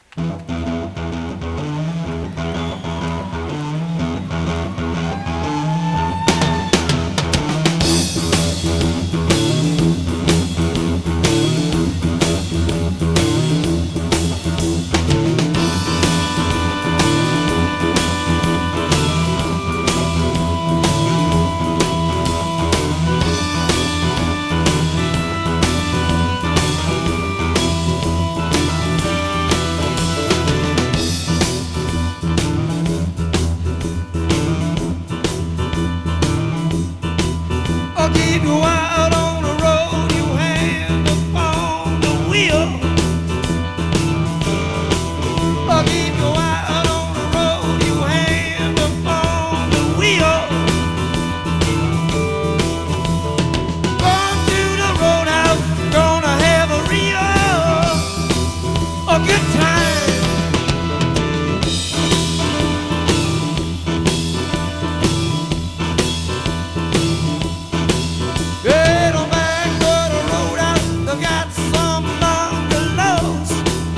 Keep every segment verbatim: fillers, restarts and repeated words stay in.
I'll keep you out on the road, you hand upon the wheel. I'll keep you out on the road, you hand upon the wheel. Going to the roadhouse, gonna have a real a good time. Get on back to the roadhouse, I got some bungalows.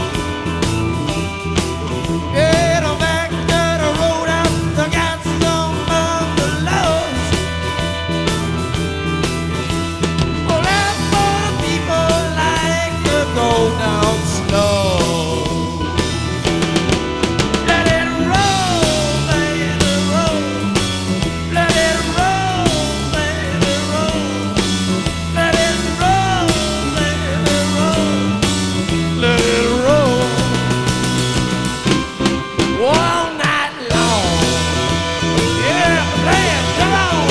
Get on back to the roadhouse, I got some bungalows. Well, that's for the people like to go down slow. Let it roll, baby, roll. Let it roll, baby, roll. Let it roll, baby, roll. Let it roll all night long. Yeah, play it, come on.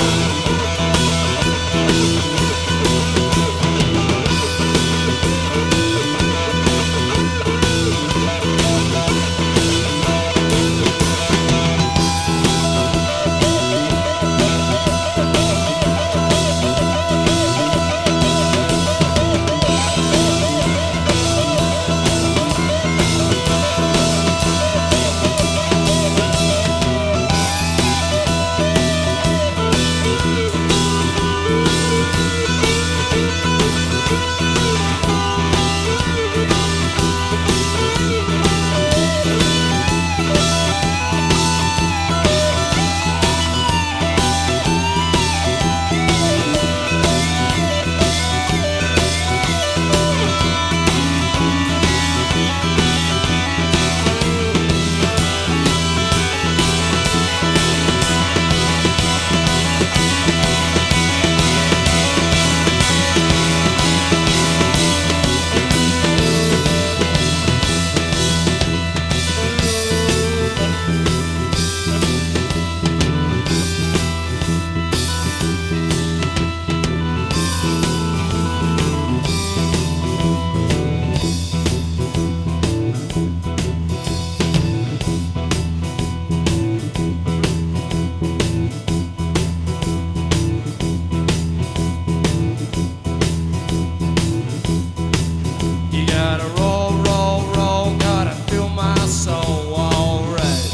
You gotta roll, roll, roll, gotta feel my soul, alright.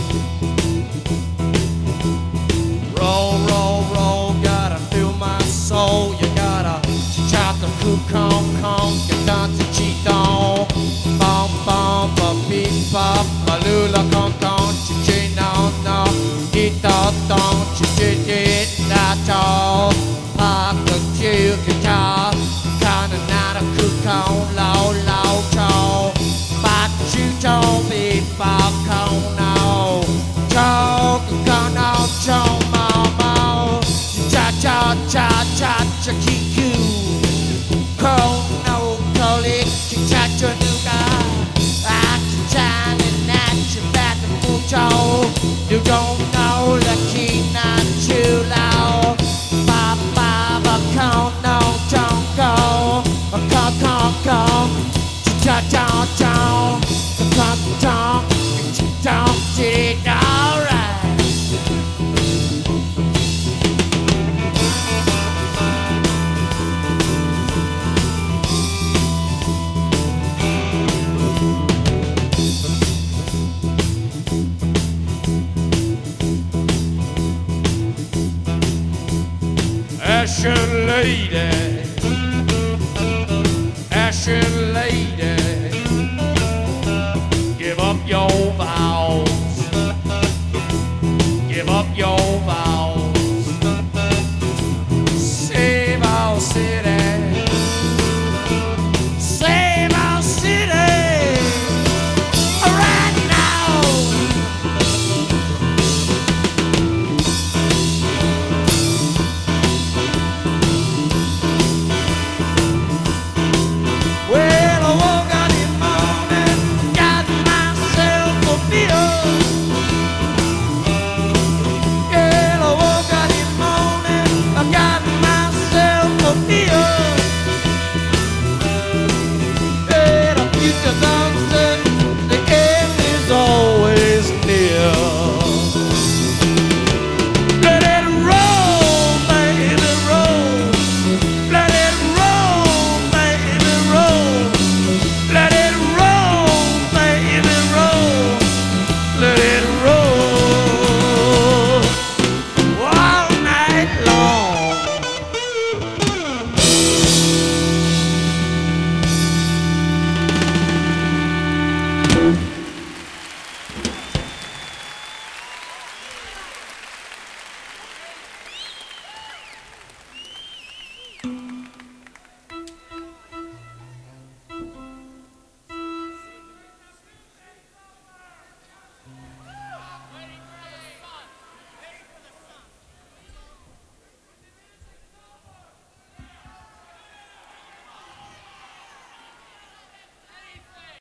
Roll, roll, roll, gotta feel my soul. You gotta chaka cook, come, come, get down to cheat on. Bum, bum, ba, beep, bop, ba, lula, come, come, chi, chi, no, no. Eat the thong, chi, chi, chi, that all. Park the chill guitar. Kinda not a cook on low, low tone. But you told me about no. Talk on Joe Mama. Cha cha cha cha cha kiku. Kono kolik cha cha nuga. Action and action back and mucho. You don't know the key not too loud. Ba ba ba kono don't go. Come come come. Cha cha cha. Come come. Don't did it alright. Ashen lady, ashen